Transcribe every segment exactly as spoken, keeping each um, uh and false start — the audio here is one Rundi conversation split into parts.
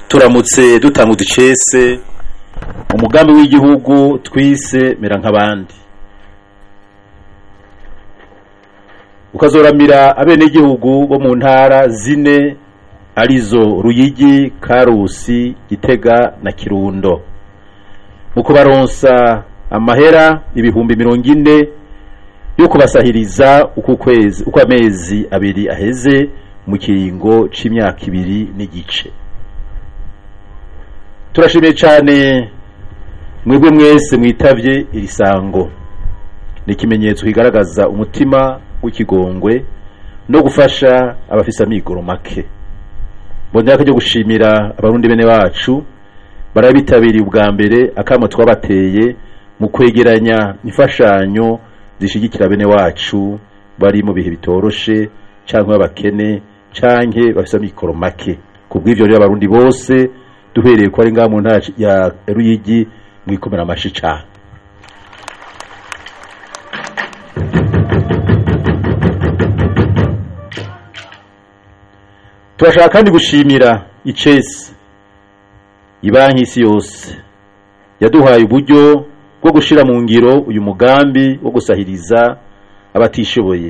turamutse dutanga uducese umugambi w'igihugu twise mera nk'abandi ukazoramira abenegihugu bo mu ntara zine arizo Ruyigi, Karusi, Gitega na Kirundo mu kubaronsa amahera ibihumbi mirongo ine yo kubasahiriza uko kwezi uko amezi abiri aheze mu kiringo c'imyaka ibiri n'igice. Turashimiye cyane mwebwe mwese mwitavye iri sango, ni ikimenyetso kigaragaza umutima w'ikigongwe no gufasha abafise amikoro make. Bondera ko gushimira abarundi bene bacu barabitabiriye ubwa mbere akamo twabateye mu kwegeranya imfashanyo zishigikira bene wacu bari mu bihe bitoroshe canke abakene canke bafise amikoro make. Kubw'ivyo rero abarundi bose duhereye ko ari ngaha mu ntara ya Ruyigi mwikomera amashi cyane. Turashaka kandi gushimira icese ibanki isi yose yaduhaye uburyo bwo gushira mu ngiro uyu mugambi wo gusahiriza abatishoboye,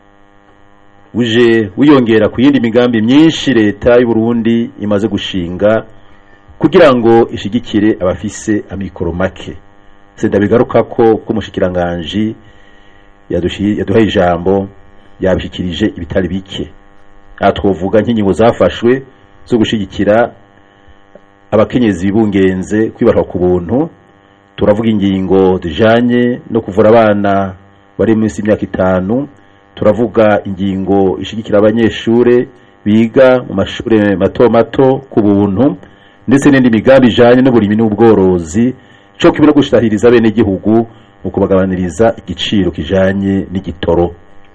uje wiyongera ku yindi migambi myinshi leta y'u Burundi imaze gushinga kugira ngo ishigikire abafise amikoro make. Senda bigaruka ko kumushikiranganje yaduhaye ijambo yabishikirije ibitari bike. Atwovuga nk'ingingo zafashwe zo gushigikira abakenyezi bibungenze kwibarwa ku buntu. Turavuga ingingo zijanye no kuvura abana bari munsi y'imyaka itanu. Turavuga ingingo ishigikira abanyeshure biga mu mashure mato mato ku buntu, ndetse n'indi migambi ijanye n'uburimi n'ubworozi cyo kibino gushitahiriza bene gihugu mu kubagabaniriza igiciro kijanye n'igitoro.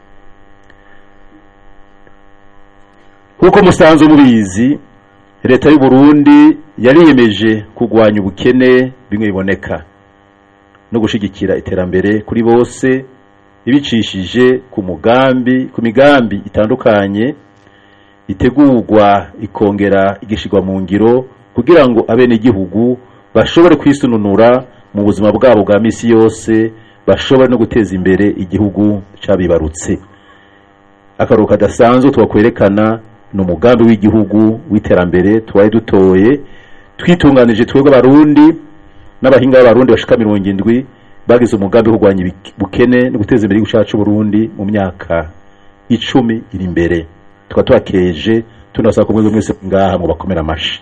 Kuko musanzwe mubizi, leta y'u Burundi yariyemeje kugwanya ubukene bimwe biboneka no gushigikira iterambere kuri bose ibicishije ku mugambi ku migambi itandukanye itegurwa ikongera igishigwa mu ngiro kugira ngo abene gihugu bashobore kwisununura mu buzima bwabo bwa misi yose, bashobore no guteza imbere igihugu cabibarutse. Akaruka kadasanzwe twakwerekana no mugambi w'igihugu w'iterambere twaye dutoye twitunganije twebwe abarundi n'abahinga b'abarundi bashika mirongo indwi bagize umugambi wo kugwanya bukene no guteza imbere igihugu cacu Burundi mu myaka icumi iri imbere. Tukaba twakeje tunasaba ko mwese mwese ngaha mu bakomera amashi.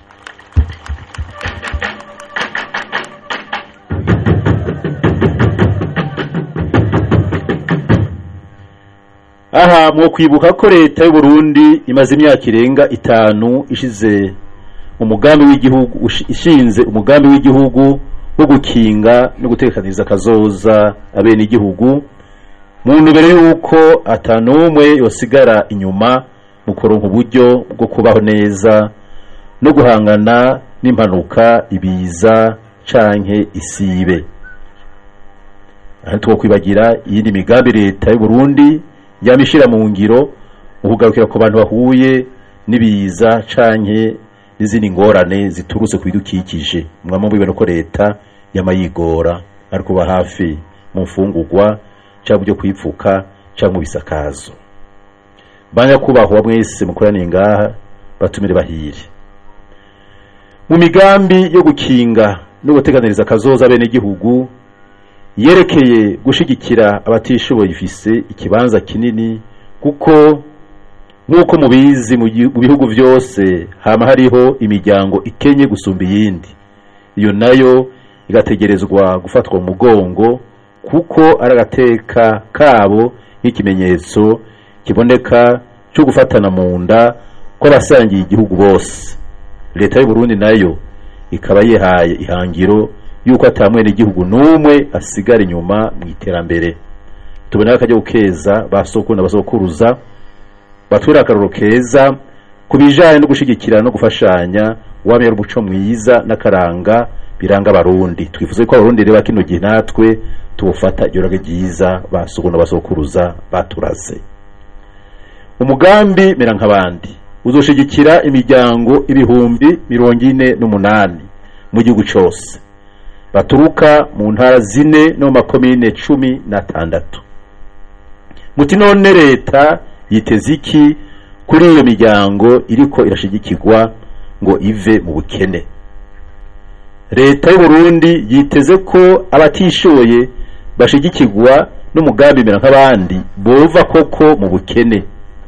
Aha mwo kwibuka ko leta y'u Burundi imaze imyaka irenga itanu ishize umugambi w'igihugu ishinze umugambi w'igihugu wo gukinga no gutekaniza kazoza abene igihugu mu ntumbero yuko atanumwe yosigara inyuma mu kuronka uburyo bwo kubaho neza no guhangana n'impanuka ibiza canke isibe. Aha twokwibagira iyindi migambi leta y'u Burundi yamishira mu ngiro uhugarukira ku bantu bahuye nibiza canke n'izindi ngorane ziturutse ku bidukikije. Mwamwe mubibona ko leta yamayigora ariko ba hafi mu mfungurwa cyangwa byo kwipfuka cyangwa bisakazo. Banya kubaho mwese mukorane ngaha batumire bahire mu migambi yo gukinga no guteganiriza kazoza bene gihugu yerekeye gushigikira abatishoboye ifise ikibanza kinini, kuko nkuko mubizi mu bihugu byose hama hariho imiryango ikenye gusumba iyindi. Iyo nayo igategerezwa gufatwa mu mugongo kuko aragateka kabo nk'ikimenyetso kiboneka cyo gufatana mu nda ko basangiye igihugu bose. Leta y'u Burundi nayo ikaba yihaye ihangiro yuko atamwene igihugu numwe asigara inyuma mu iterambere. Tubona akajya gukeza basoko n'abasokuruza batwira akaroro keza kubijanye no gushigikira no gufashanya wamye umuco mwiza n'akaranga biranga abarundi. Twifuze ko abarundi reba kino gihe natwe tubufata iryorage ryiza basoko n'abasokuruza baturaze. Umugambi mera nk'abandi uzoshigikira imiryango ibihumbi mirongo ine n'umunani mu gihugu cyose baturuka mu ntara zine no mu makomine cumi n'atandatu. Muti none leta yiteze iki kuri iyo miryango iriko irashigikirwa ngo ive mu bukene? Leta y'u Burundi yiteze ko abatishoye bashigikirwa n'umugambi mera nk'abandi bova koko mu bukene,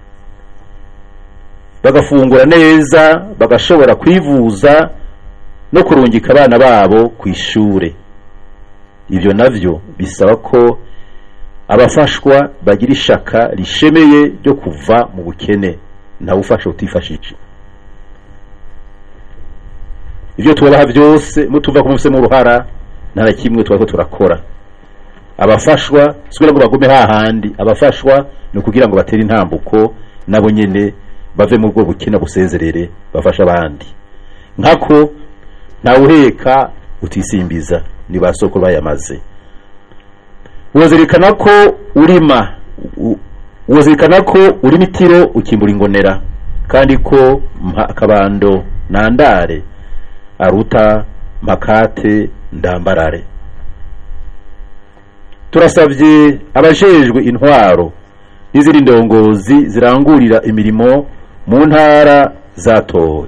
bagafungura neza, bagashobora kwivuza no kurungika abana babo ku ishure. Ivyo navyo bisaba ko abafashwa bagira ishaka rishemeye ryo kuva mu bukene, nta ufasha utifashije. Ivyo tubaha byose mutuva ku mufise mu ruhara nta kimwe twako turakora. Abafashwa sikugira ngo bagume hahandi, abafashwa no kugira ngo batere intambuko nabo nyene bave mu bwo bukina busezerere bafasha abandi. Nkako nta uheka utisimbiza ni basoko bayamaze. Wozirikana ko urima wozirikana ko uri mitiro ukimbura ingonera, kandi ko akabando nandare aruta makate ndambarare. Turasavye abajejwe intwaro n'izindi ndongozi zirangurira imirimo mu ntara zatowe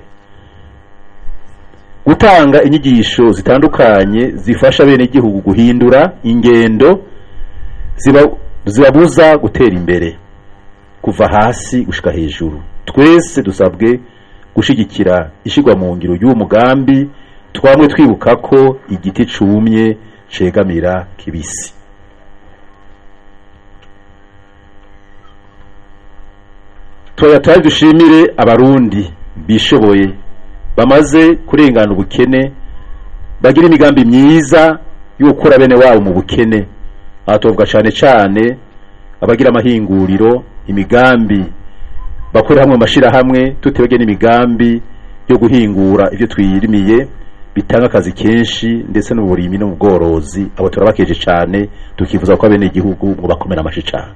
gutanga inyigisho zitandukanye zifasha bene igihugu guhindura ingendo zibabuza gutera imbere kuva hasi gushika hejuru. Twese dusabwe gushigikira ishigwa mu ngiro y'uwo mugambi, twamwe twibuka ko igiti cumye cegamira kibisi. Toya twari dushimire abarundi bishoboye bamaze kurengana ubukene, bagira imigambi myiza yo gukora bene wabo mu bukene. Atovuga cyane cyane abagira amahinguriro, imigambi bakora hamwe mashira hamwe, tutebege n'imigambi yo guhingura ivyo twirimiye bitanga akazi kenshi ndetse n'uburimi no ubworozi. Abo turabakeje cyane, tukifuza ko bene igihugu ngo bakomera amashi cyane.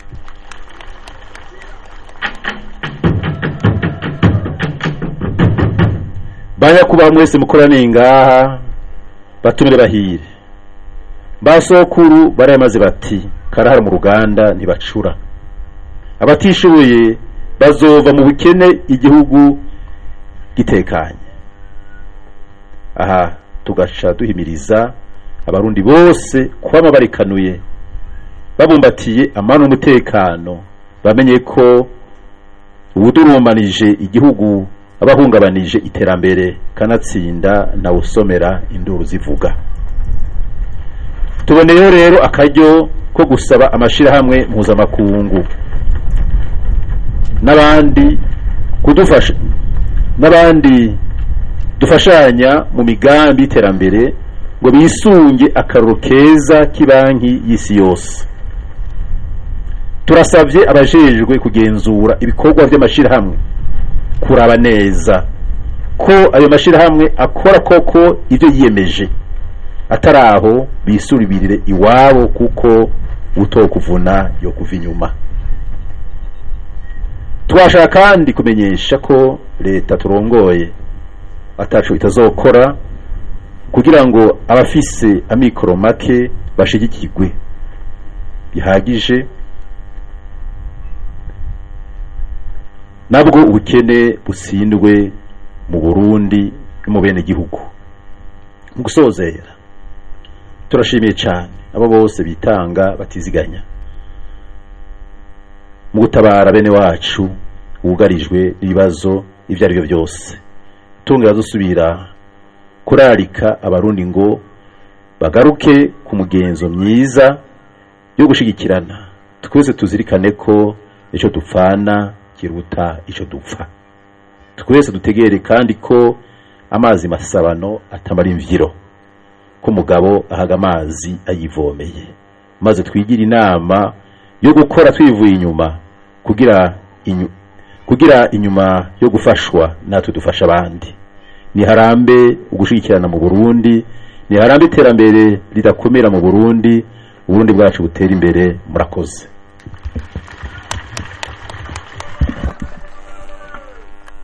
Banya kuba mwese mukorane ngaha batumire bahire. Basokuru barayamaze bati karahara mu ruganda ntibacura. Abatishoboye bazova mu bukene igihugu gitekanye. Aha tugaca duhimiriza abarundi bose kwama barikanuye babumbatiye amano n'umutekano, bamenye ko ubudurumanije igihugu abahungabanije iterambere kanatsinda na usomera induru zivuga. Tuboneyo rero akaryo ko gusaba amashira hamwe mpuzamakungu n'abandi kudufasha n'abandi dufashanya mu migambi iterambere ngo bisunge akaroro keza kibanki y'isi yose. Turasavye abajejwe kugenzura ibikorwa by'amashira hamwe kuraba neza ko ayo mashira hamwe akora koko ivyo yiyemeje, ataraho bisuribirire iwabo kuko utokuvuna yo kuva inyuma. Twashaka kandi kumenyesha ko leta turongoye ataco itazokora kugira ngo abafise amikoro make bashigikirwe bihagije, nabwo ubukene busindwe mu Burundi mu bene gihugu. Mu gusozera turashimiye cyane abo bose bitanga batiziganya mu gutabara bene wacu ugarijwe ibibazo ivyo ari byo byose. Tungera dusubira kurarika abarundi ngo bagaruke ku mugenzo myiza yo gushigikirana. Twese tuzirikane ko ico dupfana kiruta ico dupfa. Twese dutegere kandi ko amazi masabano atamara imvyiro, ko mugabo ahaga amazi ayivomeye, maze twigira inama yo gukora twivuye inyuma kugira inyu, kugira inyuma yo gufashwa natwe dufasha abandi. Ni harambe ugushigikirana mu Burundi, ni harambe iterambere ridakomera mu Burundi, Burundi bwacu butera imbere. Murakoze.